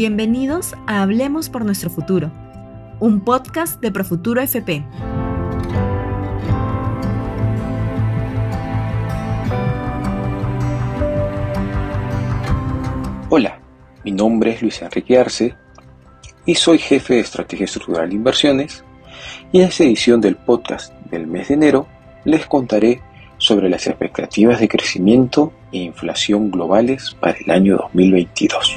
Bienvenidos a Hablemos por Nuestro Futuro, un podcast de Profuturo FP. Hola, mi nombre es Luis Enrique Arce y soy jefe de Estrategia Estructural de Inversiones, y en esta edición del podcast del mes de enero les contaré sobre las expectativas de crecimiento e inflación globales para el año 2022.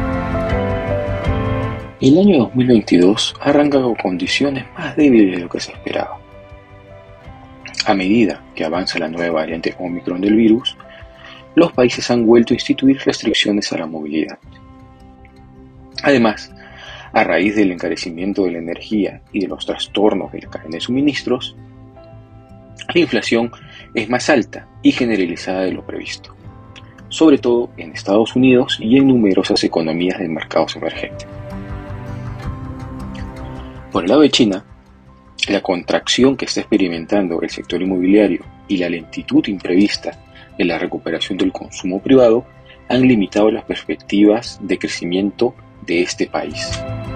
El año 2022 arranca con condiciones más débiles de lo que se esperaba. A medida que avanza la nueva variante Omicron del virus, los países han vuelto a instituir restricciones a la movilidad. Además, a raíz del encarecimiento de la energía y de los trastornos de la cadena de suministros, la inflación es más alta y generalizada de lo previsto, sobre todo en Estados Unidos y en numerosas economías de mercados emergentes. Por el lado de China, la contracción que está experimentando el sector inmobiliario y la lentitud imprevista de la recuperación del consumo privado han limitado las perspectivas de crecimiento de este país.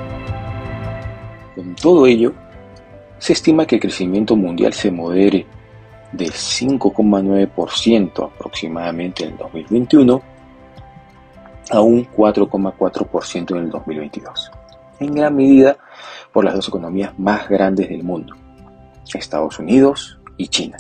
Con todo ello, se estima que el crecimiento mundial se modere del 5,9% aproximadamente en el 2021 a un 4,4% en el 2022, en gran medida por las dos economías más grandes del mundo, Estados Unidos y China.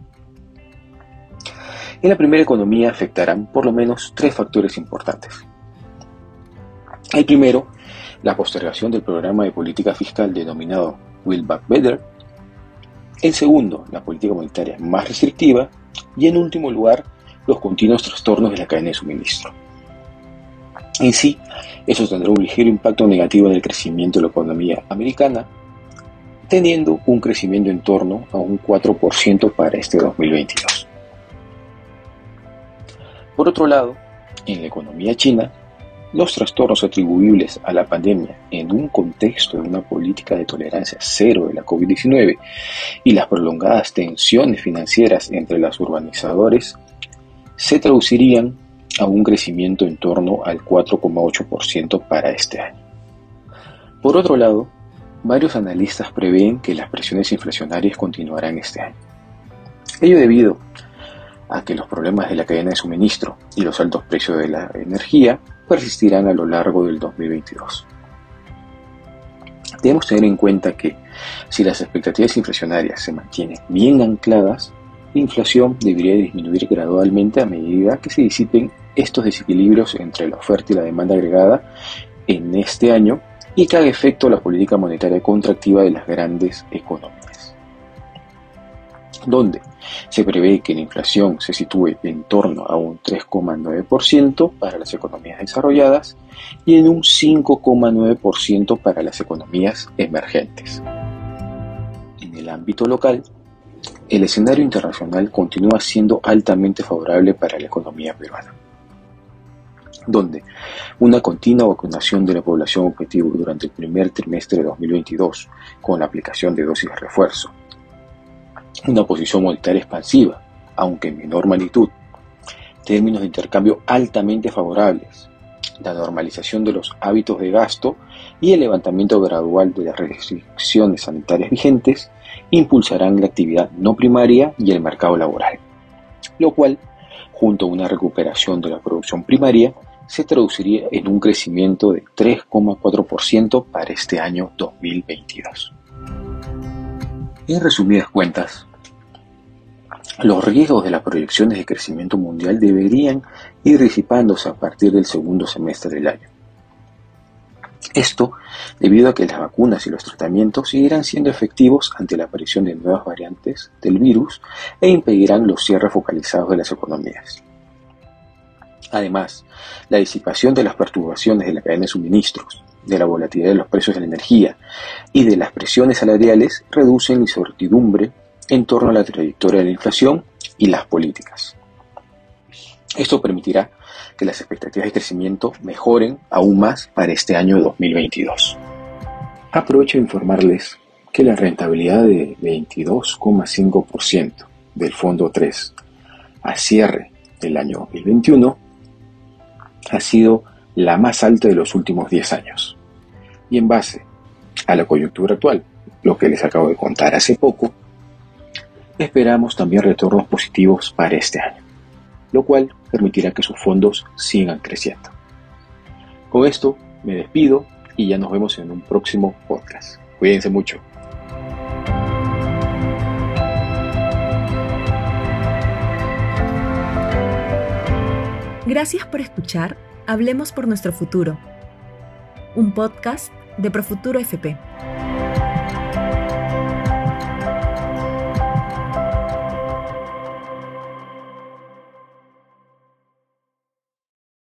En la primera economía afectarán por lo menos tres factores importantes. El primero, la postergación del programa de política fiscal denominado Build Back Better. El segundo, la política monetaria más restrictiva. Y en último lugar, los continuos trastornos de la cadena de suministro. En sí, eso tendrá un ligero impacto negativo en el crecimiento de la economía americana, teniendo un crecimiento en torno a un 4% para este 2022. Por otro lado, en la economía china, los trastornos atribuibles a la pandemia en un contexto de una política de tolerancia cero de la COVID-19 y las prolongadas tensiones financieras entre los urbanizadores se traducirían a un crecimiento en torno al 4,8% para este año. Por otro lado, varios analistas prevén que las presiones inflacionarias continuarán este año. Ello debido a que los problemas de la cadena de suministro y los altos precios de la energía persistirán a lo largo del 2022. Debemos tener en cuenta que si las expectativas inflacionarias se mantienen bien ancladas, la inflación debería disminuir gradualmente a medida que se disipen estos desequilibrios entre la oferta y la demanda agregada en este año y que haga efecto la política monetaria contractiva de las grandes economías, donde se prevé que la inflación se sitúe en torno a un 3,9% para las economías desarrolladas y en un 5,9% para las economías emergentes. En el ámbito local, el escenario internacional continúa siendo altamente favorable para la economía peruana, donde una continua vacunación de la población objetivo durante el primer trimestre de 2022 con la aplicación de dosis de refuerzo, una posición monetaria expansiva, aunque en menor magnitud, términos de intercambio altamente favorables, la normalización de los hábitos de gasto y el levantamiento gradual de las restricciones sanitarias vigentes impulsarán la actividad no primaria y el mercado laboral, lo cual, junto a una recuperación de la producción primaria, se traduciría en un crecimiento de 3,4% para este año 2022. En resumidas cuentas, los riesgos de las proyecciones de crecimiento mundial deberían ir disipándose a partir del segundo semestre del año. Esto debido a que las vacunas y los tratamientos seguirán siendo efectivos ante la aparición de nuevas variantes del virus e impedirán los cierres focalizados de las economías. Además, la disipación de las perturbaciones de la cadena de suministros, de la volatilidad de los precios de la energía y de las presiones salariales reducen la incertidumbre en torno a la trayectoria de la inflación y las políticas. Esto permitirá que las expectativas de crecimiento mejoren aún más para este año 2022. Aprovecho de informarles que la rentabilidad de 22,5% del Fondo 3 a cierre del año 2021 ha sido la más alta de los últimos 10 años. Y en base a la coyuntura actual, lo que les acabo de contar hace poco, esperamos también retornos positivos para este año, lo cual permitirá que sus fondos sigan creciendo. Con esto me despido y ya nos vemos en un próximo podcast. Cuídense mucho. Gracias por escuchar Hablemos por nuestro futuro, un podcast de Profuturo FP.